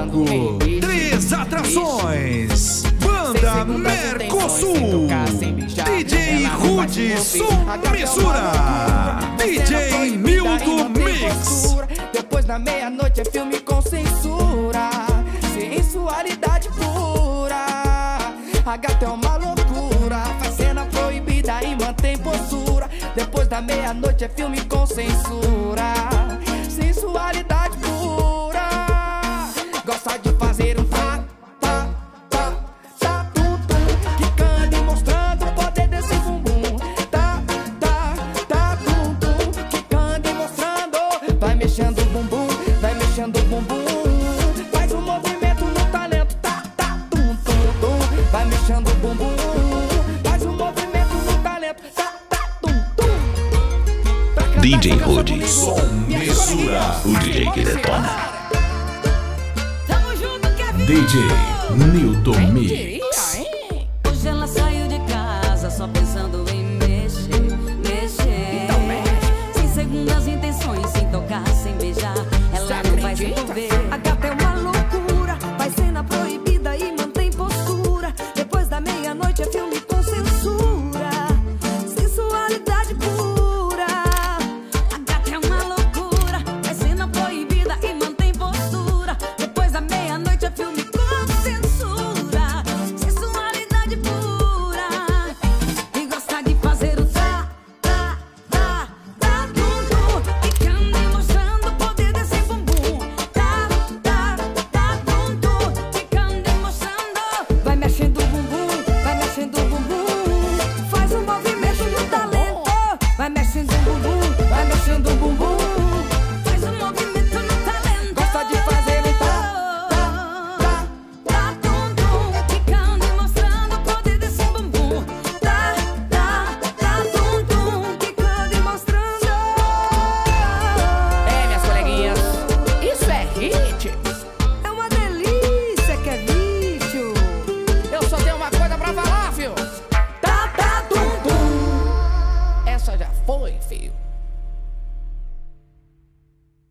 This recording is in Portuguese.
palco, 3 atrações. Banda Mercosul, DJ Rude Som Mistura, DJ Milton Mix. Depois da meia-noite é filme com censura, sensualidade pura. A gata é uma loucura, faz cena proibida e mantém postura. Depois da meia-noite é filme com censura, sensualidade pura. Gosta de fazer um tá, tá, tá, tá, tum, tum, quicando e mostrando o poder desse bumbum. Tá, tá, tá, tum, tum, quicando e mostrando. Vai mexendo o bumbum, vai mexendo o bumbum. Faz um movimento no talento, tá, tá, tum, tum, tum. Vai mexendo o bumbum, faz um movimento no talento, tá, tá, tum, tum. DJ Rude Som Mistura, o DJ que detona. DJ Milton Mix.